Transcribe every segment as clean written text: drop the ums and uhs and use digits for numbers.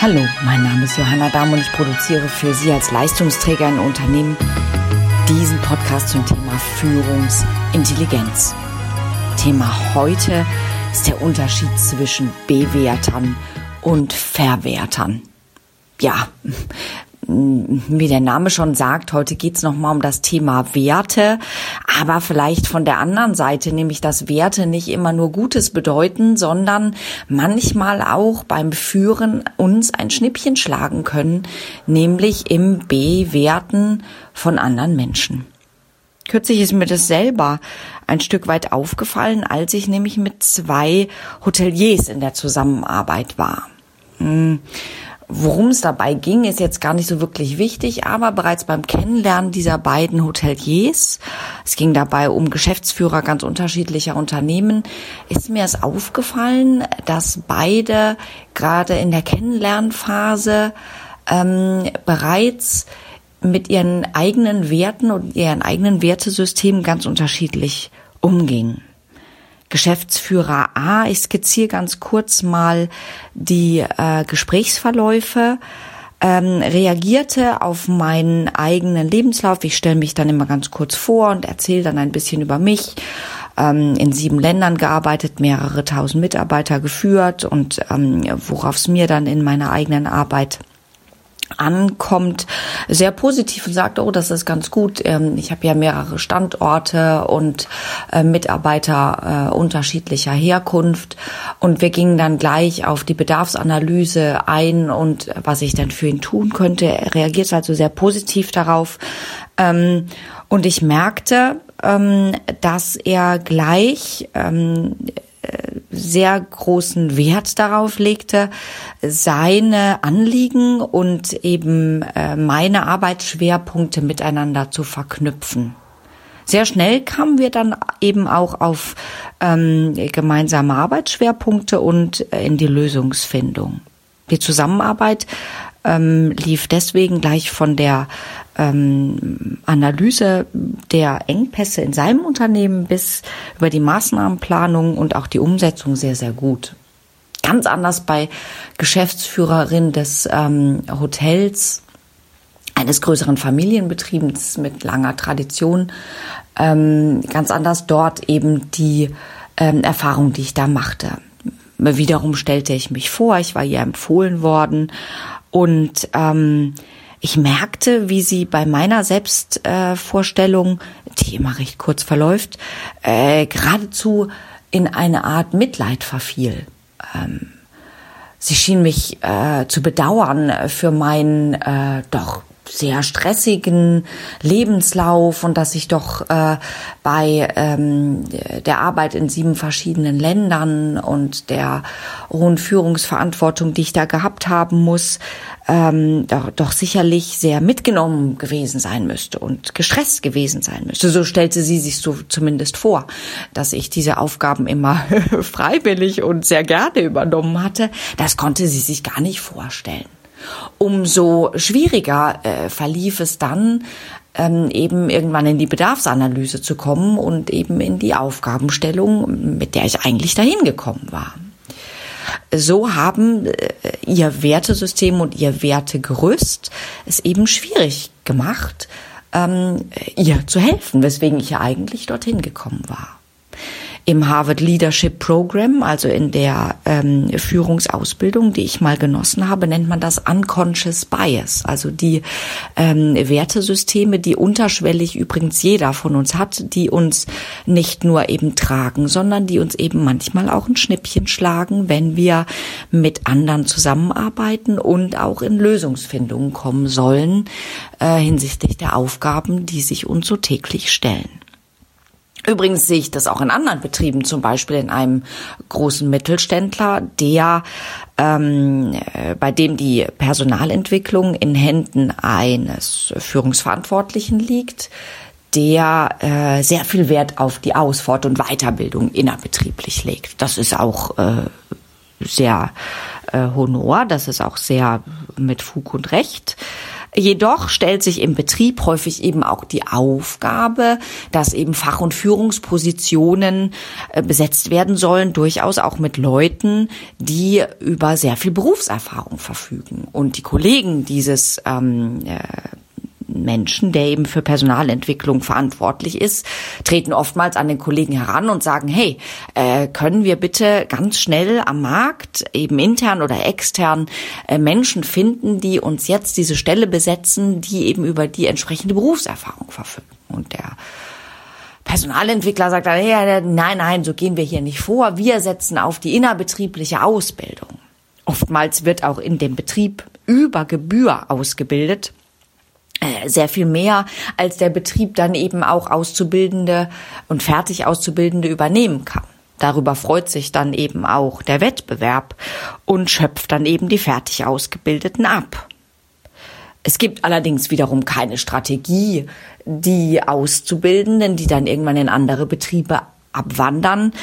Hallo, mein Name ist Johanna Dahm und ich produziere für Sie als Leistungsträger in Unternehmen diesen Podcast zum Thema Führungsintelligenz. Thema heute ist der Unterschied zwischen Bewertern und Verwertern. Ja, wie der Name schon sagt, heute geht es nochmal um das Thema Werte, aber vielleicht von der anderen Seite, nämlich dass Werte nicht immer nur Gutes bedeuten, sondern manchmal auch beim Führen uns ein Schnippchen schlagen können, nämlich im Bewerten von anderen Menschen. Kürzlich ist mir das selber ein Stück weit aufgefallen, als ich nämlich mit 2 Hoteliers in der Zusammenarbeit war. Worum es dabei ging, ist jetzt gar nicht so wirklich wichtig, aber bereits beim Kennenlernen dieser beiden Hoteliers, es ging dabei um Geschäftsführer ganz unterschiedlicher Unternehmen, ist mir es aufgefallen, dass beide gerade in der Kennenlernphase bereits mit ihren eigenen Werten und ihren eigenen Wertesystemen ganz unterschiedlich umgingen. Geschäftsführer A, ich skizziere ganz kurz mal die Gesprächsverläufe, reagierte auf meinen eigenen Lebenslauf. Ich stelle mich dann immer ganz kurz vor und erzähle dann ein bisschen über mich. In 7 Ländern gearbeitet, mehrere tausend Mitarbeiter geführt und worauf es mir dann in meiner eigenen Arbeit ankommt, sehr positiv und sagt, oh, das ist ganz gut. Ich habe ja mehrere Standorte und Mitarbeiter unterschiedlicher Herkunft. Und wir gingen dann gleich auf die Bedarfsanalyse ein und was ich dann für ihn tun könnte. Er reagiert also sehr positiv darauf. Und ich merkte, dass er gleich sehr großen Wert darauf legte, seine Anliegen und eben meine Arbeitsschwerpunkte miteinander zu verknüpfen. Sehr schnell kamen wir dann eben auch auf gemeinsame Arbeitsschwerpunkte und in die Lösungsfindung. Die Zusammenarbeit lief deswegen gleich von der Analyse der Engpässe in seinem Unternehmen bis über die Maßnahmenplanung und auch die Umsetzung sehr, sehr gut. Ganz anders bei Geschäftsführerin des Hotels, eines größeren Familienbetriebs mit langer Tradition. Ganz anders dort eben die Erfahrung, die ich da machte. Wiederum stellte ich mich vor, ich war ihr empfohlen worden und ich merkte, wie sie bei meiner Selbstvorstellung, die immer recht kurz verläuft, geradezu in eine Art Mitleid verfiel. Sie schien mich zu bedauern für meinen doch sehr stressigen Lebenslauf und dass ich doch bei der Arbeit in 7 verschiedenen Ländern und der hohen Führungsverantwortung, die ich da gehabt haben muss, doch sicherlich sehr mitgenommen gewesen sein müsste und gestresst gewesen sein müsste. So stellte sie sich so zumindest vor, dass ich diese Aufgaben immer freiwillig und sehr gerne übernommen hatte. Das konnte sie sich gar nicht vorstellen. Umso schwieriger verlief es dann, eben irgendwann in die Bedarfsanalyse zu kommen und eben in die Aufgabenstellung, mit der ich eigentlich dahin gekommen war. So haben ihr Wertesystem und ihr Wertegerüst es eben schwierig gemacht, ihr zu helfen, weswegen ich ja eigentlich dorthin gekommen war. Im Harvard Leadership Program, also in der Führungsausbildung, die ich mal genossen habe, nennt man das Unconscious Bias, also die Wertesysteme, die unterschwellig übrigens jeder von uns hat, die uns nicht nur eben tragen, sondern die uns eben manchmal auch ein Schnippchen schlagen, wenn wir mit anderen zusammenarbeiten und auch in Lösungsfindungen kommen sollen hinsichtlich der Aufgaben, die sich uns so täglich stellen. Übrigens sehe ich das auch in anderen Betrieben, zum Beispiel in einem großen Mittelständler, der bei dem die Personalentwicklung in Händen eines Führungsverantwortlichen liegt, der sehr viel Wert auf die Fort- und Weiterbildung innerbetrieblich legt. Das ist auch sehr Honor, das ist auch sehr mit Fug und Recht. Jedoch stellt sich im Betrieb häufig eben auch die Aufgabe, dass eben Fach- und Führungspositionen besetzt werden sollen, durchaus auch mit Leuten, die über sehr viel Berufserfahrung verfügen. Und die Kollegen dieses Menschen, der eben für Personalentwicklung verantwortlich ist, treten oftmals an den Kollegen heran und sagen, hey, können wir bitte ganz schnell am Markt, eben intern oder extern, Menschen finden, die uns jetzt diese Stelle besetzen, die eben über die entsprechende Berufserfahrung verfügen. Und der Personalentwickler sagt dann, hey, nein, so gehen wir hier nicht vor. Wir setzen auf die innerbetriebliche Ausbildung. Oftmals wird auch in dem Betrieb über Gebühr ausgebildet. Sehr viel mehr, als der Betrieb dann eben auch Auszubildende und fertig Auszubildende übernehmen kann. Darüber freut sich dann eben auch der Wettbewerb und schöpft dann eben die fertig Ausgebildeten ab. Es gibt allerdings wiederum keine Strategie, die Auszubildenden, die dann irgendwann in andere Betriebe abwandern,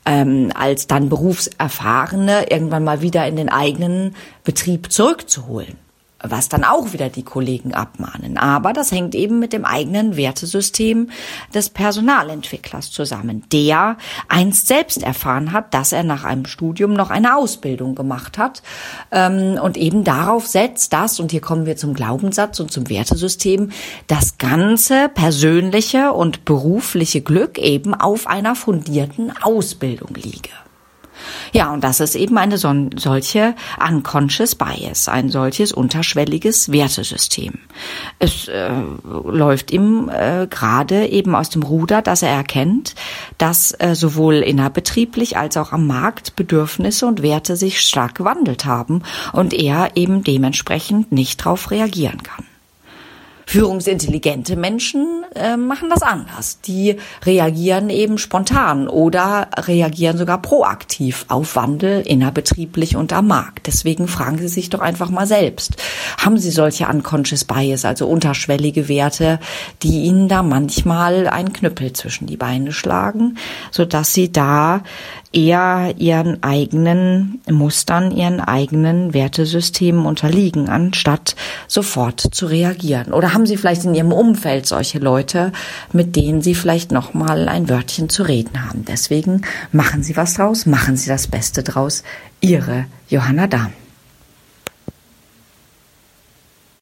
als dann Berufserfahrene irgendwann mal wieder in den eigenen Betrieb zurückzuholen. Was dann auch wieder die Kollegen abmahnen. Aber das hängt eben mit dem eigenen Wertesystem des Personalentwicklers zusammen, der einst selbst erfahren hat, dass er nach einem Studium noch eine Ausbildung gemacht hat und eben darauf setzt, dass, und hier kommen wir zum Glaubenssatz und zum Wertesystem, das ganze persönliche und berufliche Glück eben auf einer fundierten Ausbildung liege. Ja, und das ist eben eine solche unconscious bias, ein solches unterschwelliges Wertesystem. Es läuft ihm gerade eben aus dem Ruder, dass er erkennt, dass sowohl innerbetrieblich als auch am Markt Bedürfnisse und Werte sich stark gewandelt haben und er eben dementsprechend nicht darauf reagieren kann. Führungsintelligente Menschen machen das anders. Die reagieren eben spontan oder reagieren sogar proaktiv auf Wandel innerbetrieblich und am Markt. Deswegen fragen Sie sich doch einfach mal selbst. Haben Sie solche unconscious bias, also unterschwellige Werte, die Ihnen da manchmal einen Knüppel zwischen die Beine schlagen, sodass Sie da eher ihren eigenen Mustern, ihren eigenen Wertesystemen unterliegen, anstatt sofort zu reagieren? Oder haben Sie vielleicht in Ihrem Umfeld solche Leute, mit denen Sie vielleicht noch mal ein Wörtchen zu reden haben? Deswegen machen Sie was draus, machen Sie das Beste draus. Ihre Johanna Dahm.